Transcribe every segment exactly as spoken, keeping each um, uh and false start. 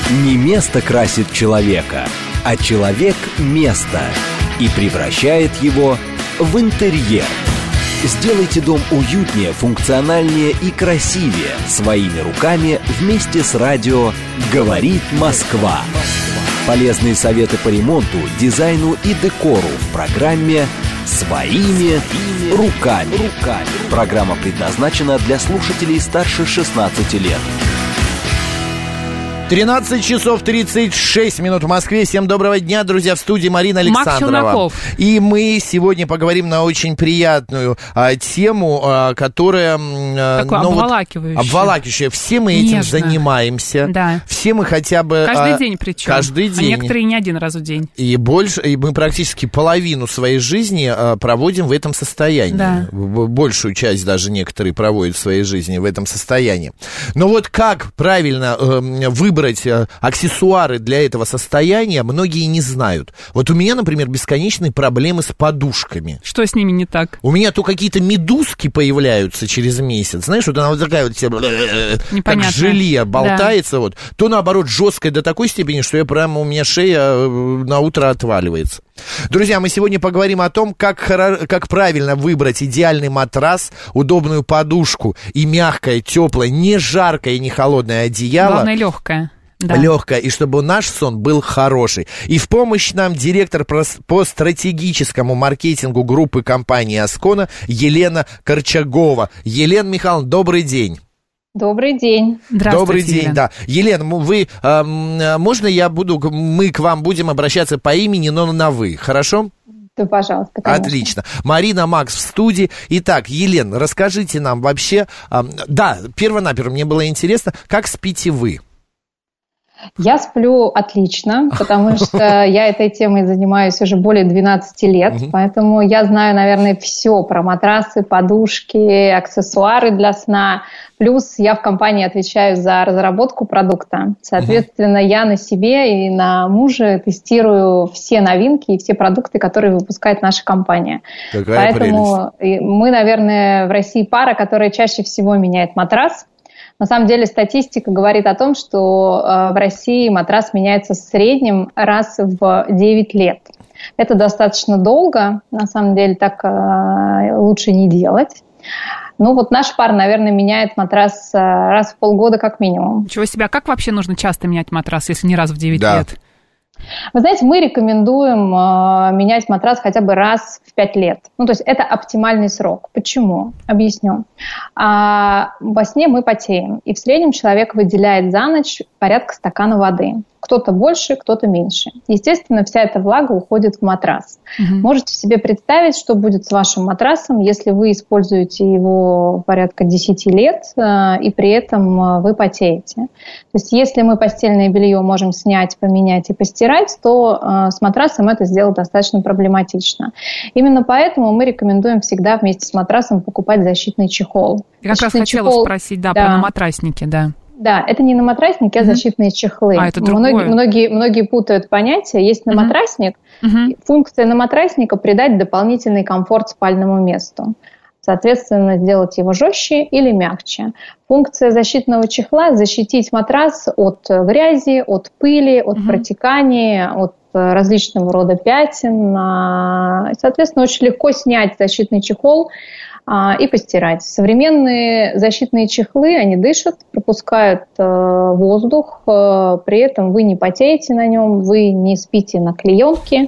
Не место красит человека, а человек – место. И превращает его в интерьер. Сделайте дом уютнее, функциональнее и красивее своими руками вместе с радио «Говорит Москва». Полезные советы по ремонту, дизайну и декору в программе «Своими руками». Программа предназначена для слушателей старше шестнадцати лет. тринадцать часов тридцать шесть минут в Москве. Всем доброго дня, друзья, в студии Марина Александрова. И мы сегодня поговорим на очень приятную а, тему, а, которая... А, Такое ну, обволакивающая. Вот, обволакивающая. Все мы этим Нежно. занимаемся. Да. Все мы хотя бы... Каждый а, день причем. Каждый день. А некоторые не один раз в день. И больше, и мы практически половину своей жизни а, проводим в этом состоянии. Да. Большую часть даже некоторые проводят в своей жизни в этом состоянии. Но вот как правильно э, выбрать выбрать аксессуары для этого состояния, многие не знают. Вот у меня, например, бесконечные проблемы с подушками. Что с ними не так? У меня то какие-то медузки появляются через месяц. Знаешь, вот она вот такая вот вся, как желе болтается, да. Вот. То, наоборот, жесткая до такой степени, что я прямо, у меня шея на утро отваливается. Друзья, мы сегодня поговорим о том, как, как правильно выбрать идеальный матрас, удобную подушку и мягкое, теплое, не жаркое и не холодное одеяло. Главное, легкое. Да. Легкое, и чтобы наш сон был хороший. И в помощь нам директор по стратегическому маркетингу группы компании «Аскона» Елена Корчагова. Елена Михайловна, добрый день. Добрый день. Здравствуйте, Добрый день, Елена. да. Елена, вы, э, можно я буду, мы к вам будем обращаться по имени, но на «вы», хорошо? Да, пожалуйста, конечно. Отлично. Марина, Макс в студии. Итак, Елена, расскажите нам вообще, э, да, перво-наперво мне было интересно, как спите вы? Я сплю отлично, потому что я этой темой занимаюсь уже более двенадцати лет, поэтому я знаю, наверное, все про матрасы, подушки, аксессуары для сна. Плюс я в компании отвечаю за разработку продукта. Соответственно, я на себе и на муже тестирую все новинки и все продукты, которые выпускает наша компания. Какая Поэтому прелесть. Мы, наверное, в России пара, которая чаще всего меняет матрас. На самом деле статистика говорит о том, что э, в России матрас меняется в среднем раз в девять лет. Это достаточно долго, на самом деле так э, лучше не делать. Ну вот наш пар, наверное, меняет матрас э, раз в полгода как минимум. Ничего себе, а как вообще нужно часто менять матрас, если не раз в девять да. лет? Вы знаете, мы рекомендуем э, менять матрас хотя бы раз в пять лет. Ну, то есть это оптимальный срок. Почему? Объясню. А, во сне мы потеем, и в среднем человек выделяет за ночь порядка стакана воды. Кто-то больше, кто-то меньше. Естественно, вся эта влага уходит в матрас. Угу. Можете себе представить, что будет с вашим матрасом, если вы используете его порядка десять лет, э, и при этом вы потеете. То есть если мы постельное белье можем снять, поменять и постирать, то э, с матрасом это сделать достаточно проблематично. Именно поэтому мы рекомендуем всегда вместе с матрасом покупать защитный чехол. Я как защитный раз хотела чехол, спросить, да, да, про наматрасники, да. Да, это не наматрасник, а uh-huh. защитные чехлы. А, это другое. Многие, многие, многие путают понятия. Есть наматрасник. Uh-huh. Функция наматрасника – придать дополнительный комфорт спальному месту. Соответственно, сделать его жестче или мягче. Функция защитного чехла – защитить матрас от грязи, от пыли, от uh-huh. протекания, от различного рода пятен. Соответственно, очень легко снять защитный чехол и постирать. Современные защитные чехлы, они дышат, пропускают э, воздух, э, при этом вы не потеете на нем, вы не спите на клеенке,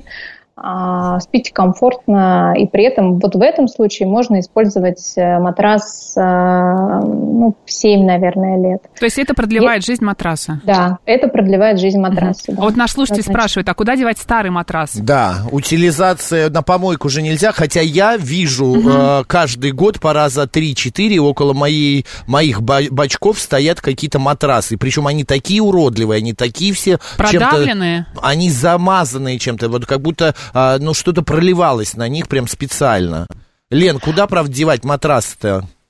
э, спите комфортно, и при этом вот в этом случае можно использовать матрас э, ну, семь, наверное, лет. То есть это продлевает и... жизнь матраса? Да, это продлевает жизнь матраса. Uh-huh. Да. А вот наш слушатель Значит... спрашивает, а куда девать старый матрас? Да, утилизация на помойку уже нельзя, хотя я вижу uh-huh. э, каждый год по раза три-четыре около моей, моих бачков стоят какие-то матрасы, причем они такие уродливые, они такие все... Продавленные? Чем-то, они замазанные чем-то, вот как будто э, ну, что-то проливалось на них прям специально. Лен, куда, правда, девать матрас-то?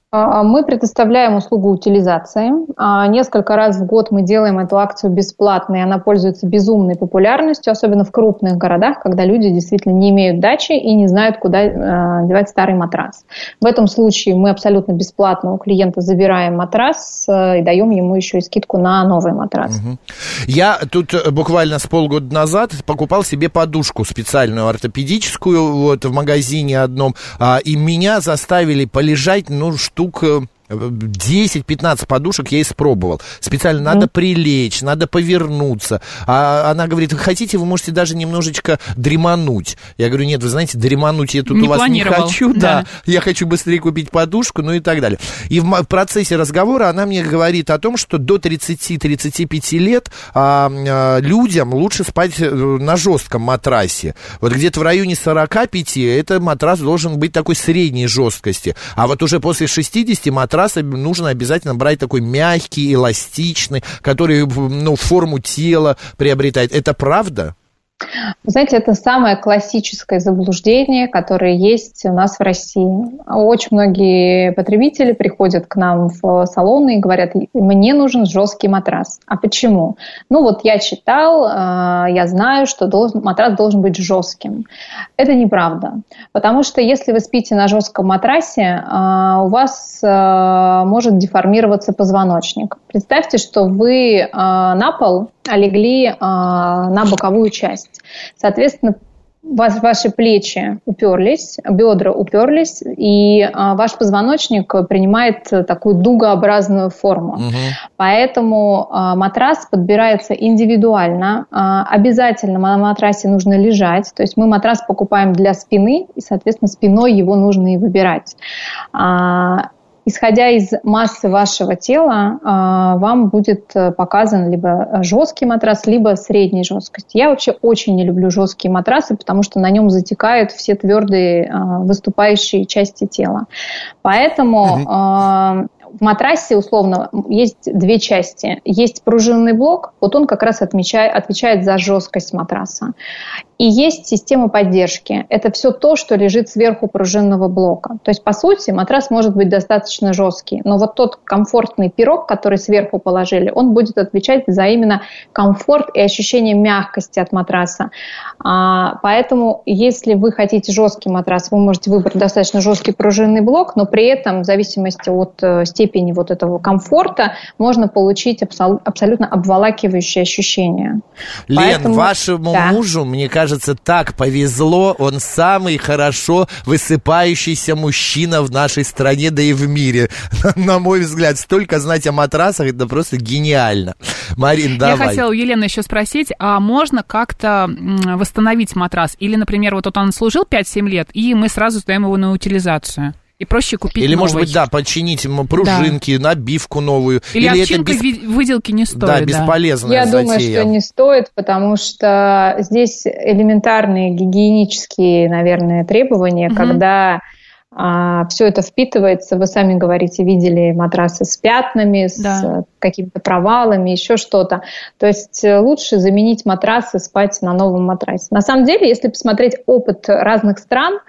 Мы предоставляем услугу утилизации. Несколько раз в год мы делаем эту акцию бесплатно, и она пользуется безумной популярностью, особенно в крупных городах, когда люди действительно не имеют дачи и не знают, куда девать старый матрас. В этом случае мы абсолютно бесплатно у клиента забираем матрас и даем ему еще и скидку на новый матрас. Угу. Я тут буквально с полгода назад покупал себе подушку специальную ортопедическую вот, в магазине одном, и меня заставили полежать, ну, штук десять-пятнадцать подушек я испробовал. Специально надо mm. прилечь, надо повернуться. А она говорит, вы хотите, вы можете даже немножечко дремануть. Я говорю, нет, вы знаете, дремануть я тут не у вас не хочу. Да. Да. Я хочу быстрее купить подушку, ну и так далее. И в процессе разговора она мне говорит о том, что до тридцати-тридцати пяти лет а, а, людям лучше спать на жестком матрасе. Вот где-то в районе сорока пяти это матрас должен быть такой средней жесткости. А вот уже после шестидесяти матрас нужно обязательно брать такой мягкий, эластичный, который, ну, форму тела приобретает. Это правда? Вы знаете, это самое классическое заблуждение, которое есть у нас в России. Очень многие потребители приходят к нам в салоны и говорят, мне нужен жесткий матрас. А почему? Ну вот я читал, я знаю, что должен, матрас должен быть жестким. Это неправда. Потому что если вы спите на жестком матрасе, у вас может деформироваться позвоночник. Представьте, что вы на пол легли на боковую часть. Соответственно, ваши плечи уперлись, бедра уперлись, и ваш позвоночник принимает такую дугообразную форму. Угу. Поэтому матрас подбирается индивидуально. Обязательно на матрасе нужно лежать. То есть мы матрас покупаем для спины, и, соответственно, спиной его нужно и выбирать. Исходя из массы вашего тела, вам будет показан либо жесткий матрас, либо средней жесткости. Я вообще очень не люблю жесткие матрасы, потому что на нем затекают все твердые выступающие части тела. Поэтому mm-hmm. в матрасе, условно, есть две части. Есть пружинный блок, вот он как раз отмечает, отвечает за жесткость матраса. И есть система поддержки. Это все то, что лежит сверху пружинного блока. То есть, по сути, матрас может быть достаточно жесткий, но вот тот комфортный пирог, который сверху положили, он будет отвечать за именно комфорт и ощущение мягкости от матраса. А, поэтому, если вы хотите жесткий матрас, вы можете выбрать достаточно жесткий пружинный блок, но при этом, в зависимости от степени вот этого комфорта, можно получить абсол- абсолютно обволакивающее ощущение. Лен, Поэтому, вашему да. мужу, мне кажется, кажется, так повезло, он самый хорошо высыпающийся мужчина в нашей стране, да и в мире. На мой взгляд, столько знать о матрасах, это просто гениально. Марин, давай. Я хотела у Елены еще спросить, а можно как-то восстановить матрас? Или, например, вот он служил пять-семь лет, и мы сразу сдаем его на утилизацию? И проще купить Или, новый. может быть, да, починить ему пружинки, да. набивку новую. Или, Или овчинка это бес... выделки не стоит. Да, бесполезная Я затея. думаю, что не стоит, потому что здесь элементарные гигиенические, наверное, требования, угу. когда а, все это впитывается. Вы сами говорите, видели матрасы с пятнами, да. с какими-то провалами, еще что-то. То есть лучше заменить матрас и спать на новом матрасе. На самом деле, если посмотреть опыт разных стран,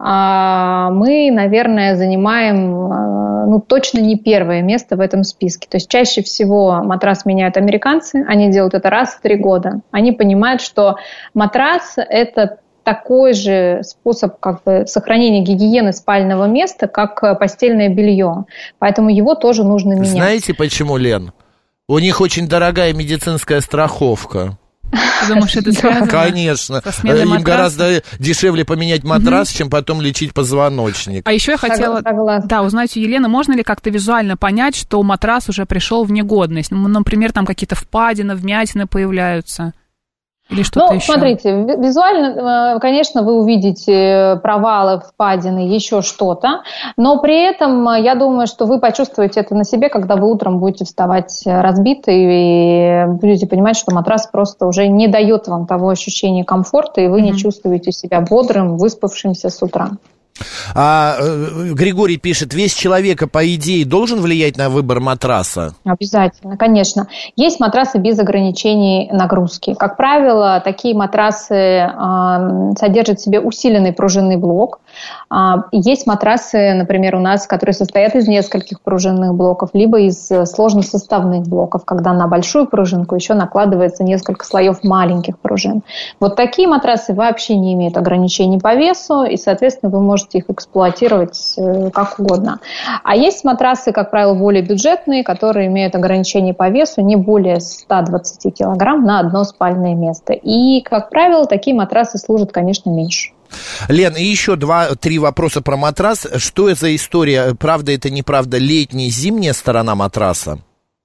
мы, наверное, занимаем, ну, точно не первое место в этом списке. То есть чаще всего матрас меняют американцы, они делают это раз в три года. Они понимают, что матрас – это такой же способ как бы сохранения гигиены спального места, как постельное белье. Поэтому его тоже нужно менять. Знаете почему, Лен? У них очень дорогая медицинская страховка. Ты думаешь, это связано? Конечно. Им матраса? Гораздо дешевле поменять матрас, угу. чем потом лечить позвоночник. А еще я хотела да, узнать у Елены, можно ли как-то визуально понять, что матрас уже пришел в негодность? Ну, например, там какие-то впадины, вмятины появляются. Или что-то ну, еще? Смотрите, визуально, конечно, вы увидите провалы, впадины, еще что-то, но при этом я думаю, что вы почувствуете это на себе, когда вы утром будете вставать разбитый и будете понимать, что матрас просто уже не дает вам того ощущения комфорта, и вы mm-hmm. не чувствуете себя бодрым, выспавшимся с утра. А, Григорий пишет, вес человека, по идее, должен влиять на выбор матраса? Обязательно, конечно. Есть матрасы без ограничений нагрузки. Как правило, такие матрасы э, содержат в себе усиленный пружинный блок. А, есть матрасы, например, у нас, которые состоят из нескольких пружинных блоков, либо из сложносоставных блоков, когда на большую пружинку еще накладывается несколько слоев маленьких пружин. Вот такие матрасы вообще не имеют ограничений по весу, и, соответственно, вы можете их эксплуатировать как угодно. А есть матрасы, как правило, более бюджетные, которые имеют ограничения по весу не более ста двадцати килограмм на одно спальное место. И, как правило, такие матрасы служат, конечно, меньше. Лен, и еще два-три вопроса про матрас. Что это за история? Правда это, неправда, летняя, зимняя сторона матраса?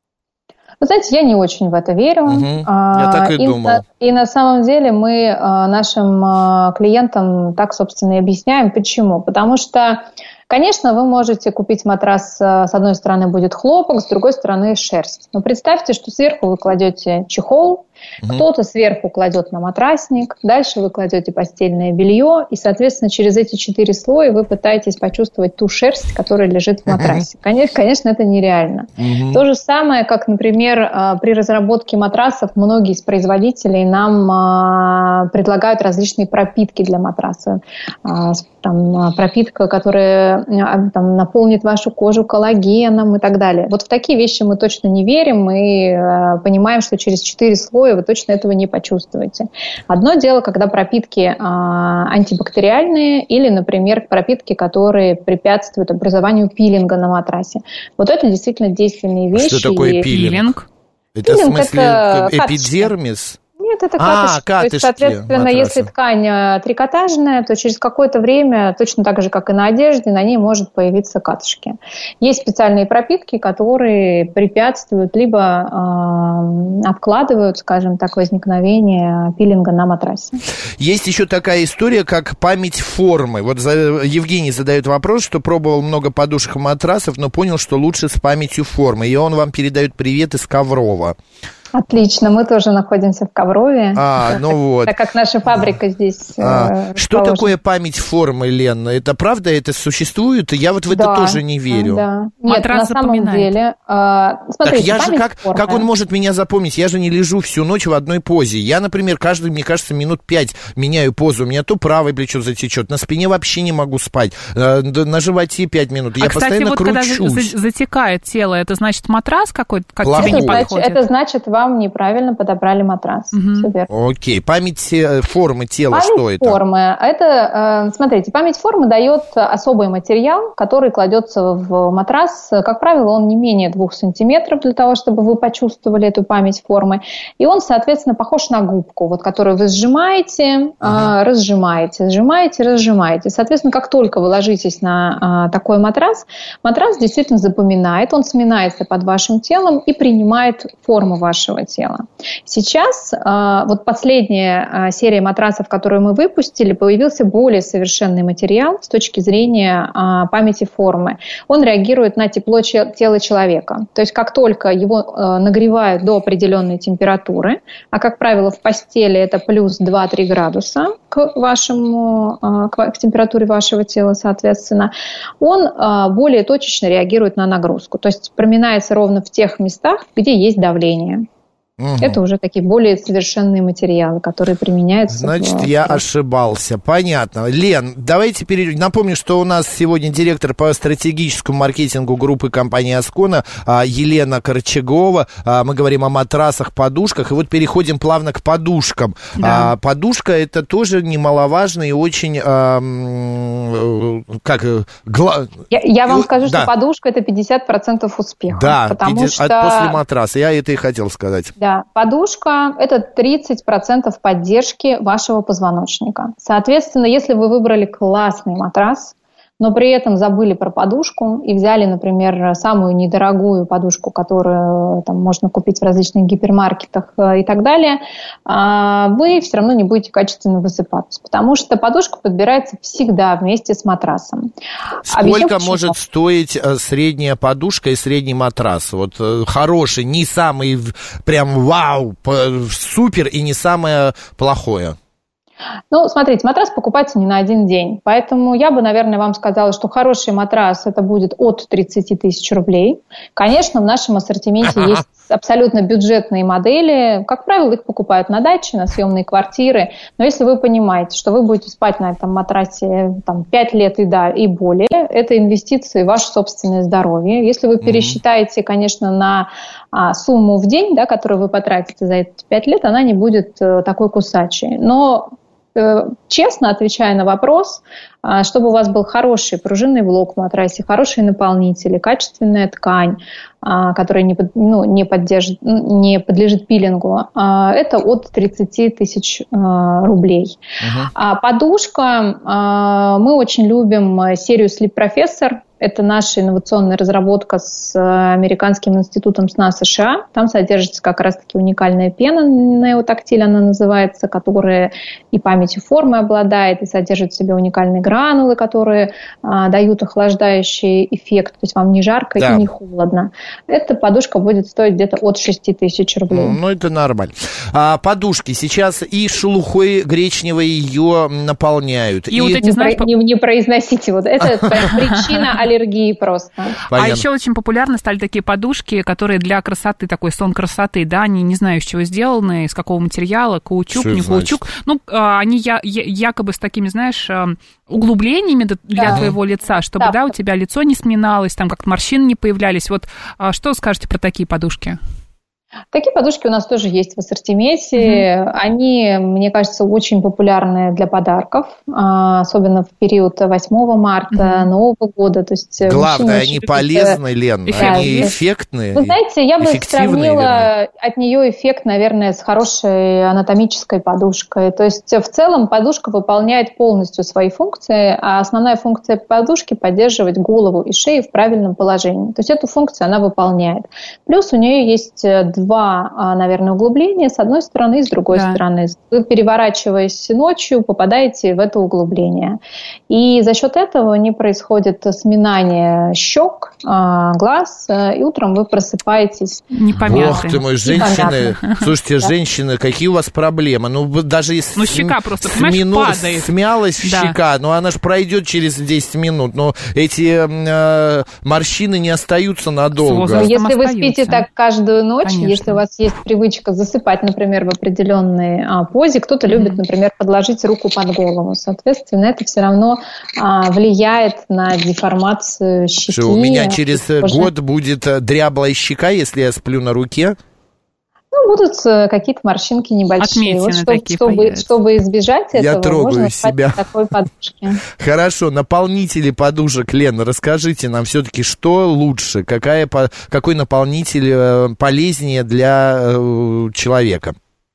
Вы знаете, я не очень в это верю. Угу, я так и, и думал. На, и на самом деле мы нашим клиентам так, собственно, и объясняем. Почему? Потому что, конечно, вы можете купить матрас, с одной стороны будет хлопок, с другой стороны шерсть. Но представьте, что сверху вы кладете чехол, угу. Кто-то сверху кладет на матрасник, дальше вы кладете постельное белье, и, соответственно, через эти четыре слоя вы пытаетесь почувствовать ту шерсть, которая лежит в матрасе. Угу. Конечно, конечно, это нереально. Угу. То же самое, как, например, при разработке матрасов многие из производителей нам предлагают различные пропитки для матраса. Там, пропитка, которая там, наполнит вашу кожу коллагеном и так далее. Вот в такие вещи мы точно не верим. Мы понимаем, что через четыре слоя вы точно этого не почувствуете. Одно дело, когда пропитки а, антибактериальные или, например, пропитки, которые препятствуют образованию пилинга на матрасе. Вот это действительно действенные вещи. Что такое пилинг? Это пилинг в смысле это эпидермис? Нет, это катышки. А, катышки. То есть, соответственно, матраса. Если ткань трикотажная, то через какое-то время, точно так же, как и на одежде, на ней может появиться катышки. Есть специальные пропитки, которые препятствуют, либо э, откладывают, скажем так, возникновение пилинга на матрасе. Есть еще такая история, как память формы. Вот Евгений задает вопрос, что пробовал много подушек и матрасов, но понял, что лучше с памятью формы. И он вам передает привет из Коврова. Отлично, мы тоже находимся в Коврове, а, ну так, вот. так как наша фабрика здесь а, Что такое память формы, Лен? Это правда, это существует? Я вот в это да, тоже не верю. Да. Нет, Матрас на самом деле, э, смотрите, так я же как, формы. как он может меня запомнить? Я же не лежу всю ночь в одной позе. Я, например, каждый, мне кажется, минут пять меняю позу. У меня то правое плечо затечет, на спине вообще не могу спать, на животе пять минут. Я а, кстати, постоянно вот кручусь. Когда затекает тело, это значит матрас какой-то, как тебе не подходит? Это значит, вам неправильно подобрали матрас. Угу. Все верно. Окей. Память формы тела, память что это? Формы. Это, смотрите, память формы дает особый материал, который кладется в матрас. Как правило, он не менее двух сантиметров для того, чтобы вы почувствовали эту память формы. И он, соответственно, похож на губку, вот, которую вы сжимаете, угу. разжимаете, сжимаете, разжимаете. Соответственно, как только вы ложитесь на такой матрас, матрас действительно запоминает, он сминается под вашим телом и принимает форму вашего тела. Сейчас, вот последняя серия матрасов, которую мы выпустили, появился более совершенный материал с точки зрения памяти формы. Он реагирует на тепло тела человека. То есть, как только его нагревают до определенной температуры, а, как правило, в постели это плюс два-три градуса к, вашему, к температуре вашего тела, соответственно, он более точечно реагирует на нагрузку. То есть, проминается ровно в тех местах, где есть давление. Угу. Это уже такие более совершенные материалы, которые применяются. Значит, в... я ошибался. Понятно. Лен, давайте перейдем. Напомню, что у нас сегодня директор по стратегическому маркетингу группы компании Аскона Елена Корчагова. Мы говорим о матрасах, подушках. И вот переходим плавно к подушкам. Да. Подушка — это тоже немаловажно и очень... Как, гла... я, я вам скажу, да. что подушка — это пятьдесят процентов успеха. Да, потому пятьдесят, что... после матраса. Я это и хотел сказать. Да. Подушка – это тридцать процентов поддержки вашего позвоночника. Соответственно, если вы выбрали классный матрас, но при этом забыли про подушку и взяли, например, самую недорогую подушку, которую там можно купить в различных гипермаркетах и так далее, вы все равно не будете качественно высыпаться, потому что подушка подбирается всегда вместе с матрасом. Сколько Объясню, может стоить средняя подушка и средний матрас? Вот хороший, не самый прям вау, супер и не самое плохое. Ну, смотрите, матрас покупается не на один день, поэтому я бы, наверное, вам сказала, что хороший матрас это будет от тридцать тысяч рублей. Конечно, в нашем ассортименте есть абсолютно бюджетные модели. Как правило, их покупают на даче, на съемные квартиры. Но если вы понимаете, что вы будете спать на этом матрасе там, пять лет и, да, и более, это инвестиции в ваше собственное здоровье. Если вы пересчитаете, конечно, на а, сумму в день, да, которую вы потратите за эти пять лет, она не будет э, такой кусачей. Но честно отвечая на вопрос, чтобы у вас был хороший пружинный блок в матрасе, хорошие наполнители, качественная ткань, которая не, ну, не, поддержит, не подлежит пилингу, это от тридцать тысяч рублей. Uh-huh. А подушка, мы очень любим серию Sleep Professor. Это наша инновационная разработка с Американским институтом сна США. Там содержится как раз-таки уникальная пена, неотактиль она называется, которая и памятью формы обладает, и содержит в себе уникальные гранулы, которые а, дают охлаждающий эффект. То есть вам не жарко да. и не холодно. Эта подушка будет стоить где-то от шести тысяч рублей. Ну, ну это нормально. А подушки сейчас и шелухой гречневой ее наполняют. И, и... вот эти, не, знаешь, про... не, не произносите. Вот это причина аллергии просто. Понятно. А еще очень популярны стали такие подушки, которые для красоты, такой сон красоты, да, они не знаю, из чего сделаны, из какого материала, каучук, что не каучук. Ну, они я, я, якобы с такими, знаешь, углублениями для да. твоего лица, чтобы, да. да, у тебя лицо не сминалось, там как-то морщины не появлялись. Вот что скажете про такие подушки? Такие подушки у нас тоже есть в ассортименте. Mm-hmm. Они, мне кажется, очень популярны для подарков, особенно в период восьмого марта, mm-hmm. Нового года. То есть главное, они полезны, Лен, да, они эффектные. Вы знаете, я бы сравнила верно. От нее эффект, наверное, с хорошей анатомической подушкой. То есть в целом подушка выполняет полностью свои функции, а основная функция подушки – поддерживать голову и шею в правильном положении. То есть эту функцию она выполняет. Плюс у нее есть два, наверное, углубления с одной стороны и с другой да. стороны. Вы, переворачиваясь ночью, попадаете в это углубление. И за счет этого не происходит сминание щек, глаз, и утром вы просыпаетесь. Непомятые. Ох ты мой, женщины, слушайте, женщины, какие у вас проблемы? Ну, даже если ну, щека просто, понимаешь, падает. Смялась да. щека, ну, она же пройдет через десять минут, но эти э, морщины не остаются надолго. Если вы спите так каждую ночь, конечно. Если у вас есть привычка засыпать, например, в определенной а, позе, кто-то mm-hmm. любит, например, подложить руку под голову. Соответственно, это все равно а, влияет на деформацию щеки. Что, у меня через кожи. Год будет дряблая щека, если я сплю на руке? Ну, будут какие-то морщинки небольшие. Вот, чтобы, чтобы, чтобы избежать я этого, можно себя. спать на такой подушке. Хорошо, наполнители подушек, Лена, расскажите нам все-таки, что лучше, какая, какой наполнитель полезнее для человека?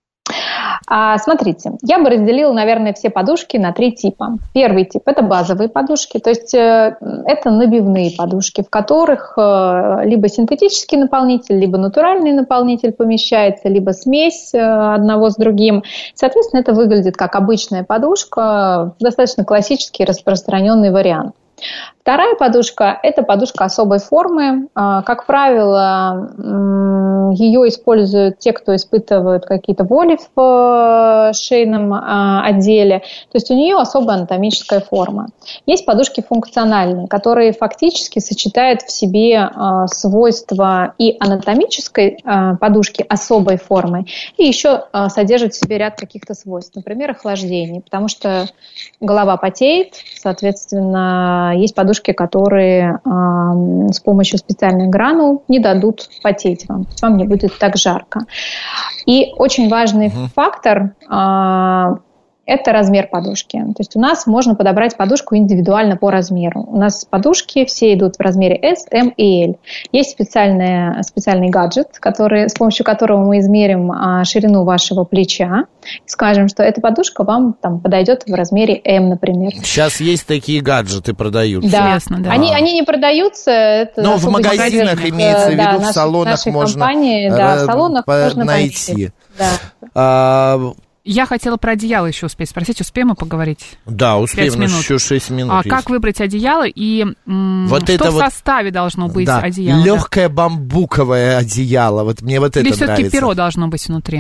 А, смотрите, я бы разделила, наверное, все подушки на три типа. Первый тип – это базовые подушки, то есть э, это набивные подушки, в которых э, либо синтетический наполнитель, либо натуральный наполнитель помещается, либо смесь э, одного с другим. Соответственно, это выглядит как обычная подушка, достаточно классический распространенный вариант. Вторая подушка – это подушка особой формы. Как правило, ее используют те, кто испытывают какие-то боли в шейном отделе. То есть у нее особая анатомическая форма. Есть подушки функциональные, которые фактически сочетают в себе свойства и анатомической подушки особой формы, и еще содержат в себе ряд каких-то свойств, например, охлаждение, потому что голова потеет, соответственно, есть подушки, которые э, с помощью специальных гранул не дадут потеть вам, вам не будет так жарко. И очень важный uh-huh. фактор э, это размер подушки. То есть у нас можно подобрать подушку индивидуально по размеру. У нас подушки все идут в размере S, M и L. Есть специальный, специальный гаджет, который, с помощью которого мы измерим а, ширину вашего плеча и скажем, что эта подушка вам там, подойдет в размере M, например. Сейчас есть такие гаджеты, продаются. Да, Интересно, да. Они, они не продаются. Это но в магазинах магазин, имеется в виду, да, в салонах можно компании, да, в салонах можно найти. Да. А, Я хотела про одеяло еще успеть спросить. Успеем мы поговорить? Да, успеем. Еще шесть минут. А как выбрать одеяло и м, вот что в вот, составе должно быть да, одеяло? Легкое да? бамбуковое одеяло. Вот мне вот Или это нравится. Или все-таки перо должно быть внутри?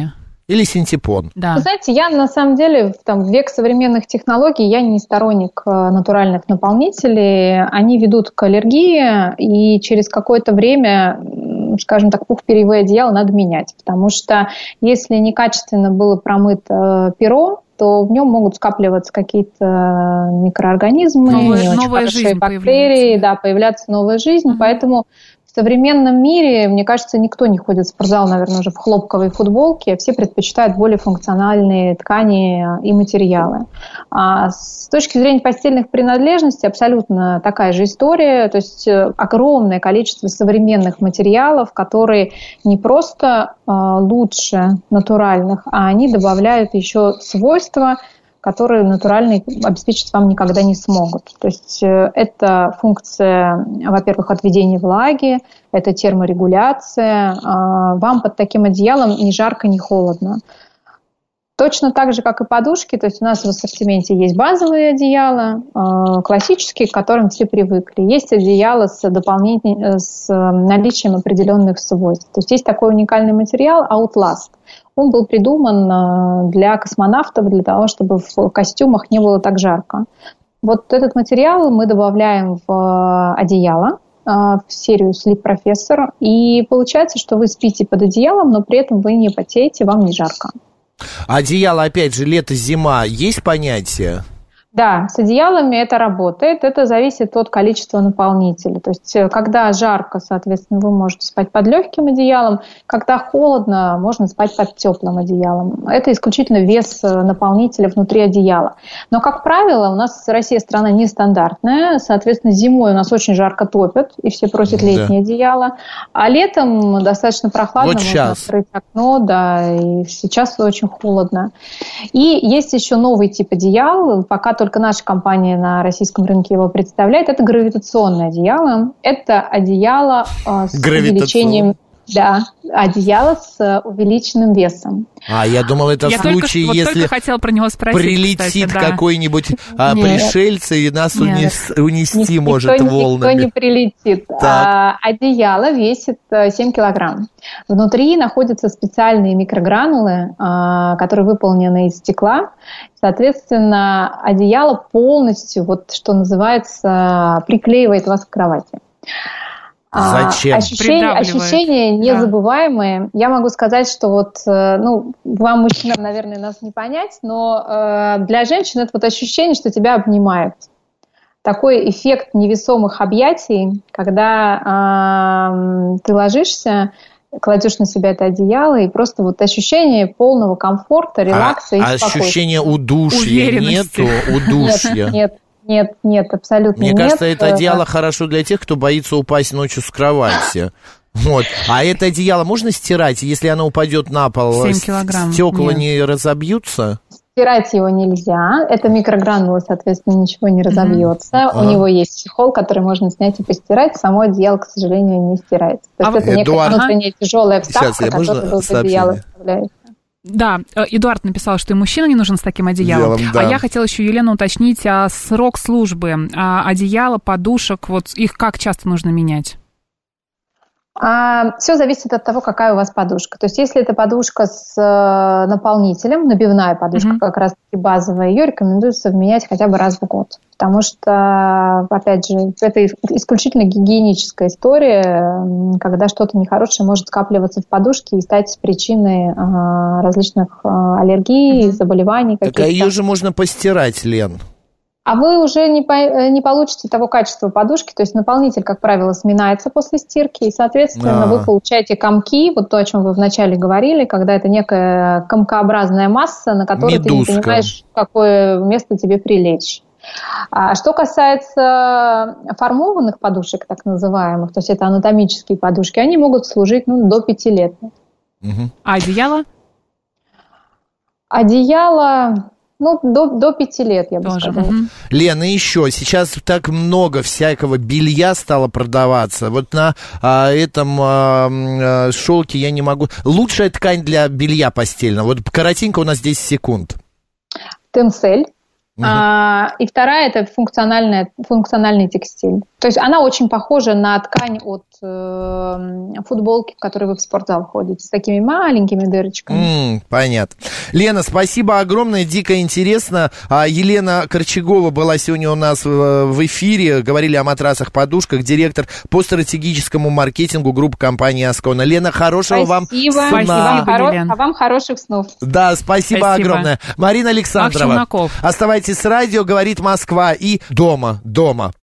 Или синтепон? Да. Вы знаете, я на самом деле там, в век современных технологий, я не сторонник натуральных наполнителей. Они ведут к аллергии, и через какое-то время, скажем так, пух-перьевые одеяла надо менять. Потому что если некачественно было промыто перо, то в нем могут скапливаться какие-то микроорганизмы, новая, не очень новая хорошие бактерии, да, появляться новая жизнь. Uh-huh. Поэтому в современном мире, мне кажется, никто не ходит в спортзал, наверное, уже в хлопковой футболке. Все предпочитают более функциональные ткани и материалы. А с точки зрения постельных принадлежностей абсолютно такая же история. То есть огромное количество современных материалов, которые не просто лучше натуральных, а они добавляют еще свойства, которые натуральные обеспечить вам никогда не смогут. То есть это функция, во-первых, отведения влаги, это терморегуляция. Вам под таким одеялом ни жарко, ни холодно. Точно так же, как и подушки, то есть у нас в ассортименте есть базовые одеяла, классические, к которым все привыкли. Есть одеяла с, дополнительным, с наличием определенных свойств. То есть есть такой уникальный материал Outlast. Он был придуман для космонавтов, для того, чтобы в костюмах не было так жарко. Вот этот материал мы добавляем в одеяло, в серию Sleep Professor, и получается, что вы спите под одеялом, но при этом вы не потеете, вам не жарко. Одеяло, опять же, лето-зима, есть понятие? Да, с одеялами это работает, это зависит от количества наполнителя. То есть, когда жарко, соответственно, вы можете спать под легким одеялом, когда холодно, можно спать под теплым одеялом. Это исключительно вес наполнителя внутри одеяла. Но, как правило, у нас Россия страна нестандартная, соответственно, зимой у нас очень жарко топят, и все просят летнее да. одеяло, а летом достаточно прохладно, вот можно сейчас. открыть окно, да, и сейчас очень холодно. И есть еще новый тип одеял, пока только Только наша компания на российском рынке его представляет. Это гравитационное одеяло. Это одеяло э, с увеличением... Да, одеяло с увеличенным весом. А, я думал, это я в случае, только, если вот хотела про него спросить, прилетит кстати, да. какой-нибудь а, пришельцы и нас унес, унести никто, может волнами. Никто не прилетит. А, одеяло весит семь килограмм. Внутри находятся специальные микрогранулы, а, которые выполнены из стекла. Соответственно, одеяло полностью, вот, что называется, приклеивает вас к кровати. Зачем? Ощущения, ощущения незабываемые. Да. Я могу сказать, что вот, ну, вам, мужчинам, наверное, нас не понять, но э, для женщин это вот ощущение, что тебя обнимают. Такой эффект невесомых объятий, когда э, ты ложишься, кладешь на себя это одеяло, и просто вот ощущение полного комфорта, релакса а, и а спокойствия. Ощущения удушья нету? Удушья. Нет, нет. Нет, нет, абсолютно Мне нет. Мне кажется, это одеяло хорошо для тех, кто боится упасть ночью с кровати. Вот. А это одеяло можно стирать, если оно упадет на пол? семь килограмм. Стекла нет. не разобьются? Стирать его нельзя. Это микрогранулы, соответственно, ничего не разобьется. Mm-hmm. У него есть чехол, который можно снять и постирать. Само одеяло, к сожалению, не стирается. То есть а это Эдуард... некая внутренняя тяжелая вставка, которая в одеяло вставляется. Да, Эдуард написал, что и мужчина не нужен с таким одеялом. Делом, да. А я хотела еще, Елена, уточнить а, срок службы а, одеяла, подушек, вот их как часто нужно менять? А, все зависит от того, какая у вас подушка. То есть, если это подушка с э, наполнителем, набивная подушка, mm-hmm. как раз-таки базовая, ее рекомендуется менять хотя бы раз в год. Потому что, опять же, это исключительно гигиеническая история, когда что-то нехорошее может скапливаться в подушке и стать причиной э, различных э, аллергий, mm-hmm. заболеваний. Так а ее же можно постирать, Лен. А вы уже не, по, не получите того качества подушки, то есть наполнитель, как правило, сминается после стирки, и, соответственно, А-а-а. вы получаете комки, вот то, о чем вы вначале говорили, когда это некая комкообразная масса, на которой Медузка. Ты не понимаешь, в какое место тебе прилечь. А что касается формованных подушек, так называемых, то есть это анатомические подушки, они могут служить ну, до пяти лет. Угу. А одеяло? Одеяло... Ну, до, до пяти лет, я бы Тоже. сказала. Угу. Лена, еще, сейчас так много всякого белья стало продаваться. Вот на а, этом а, шелке я не могу... Лучшая ткань для белья постельного. Вот коротенько у нас десять секунд. Тенсель. Угу. А, и вторая – это функциональная, функциональный текстиль. То есть она очень похожа на ткань от э, футболки, в которой вы в спортзал ходите, с такими маленькими дырочками. Mm, понятно. Лена, спасибо огромное, дико интересно. А, Елена Корчагова была сегодня у нас в, в эфире, говорили о матрасах, подушках, директор по стратегическому маркетингу группы компании Аскона. Лена, хорошего спасибо. вам сна. Спасибо, вам, хоро- а вам хороших снов. Да, спасибо, спасибо. огромное. Марина Александрова, оставайтесь с радио, говорит Москва, и дома, дома.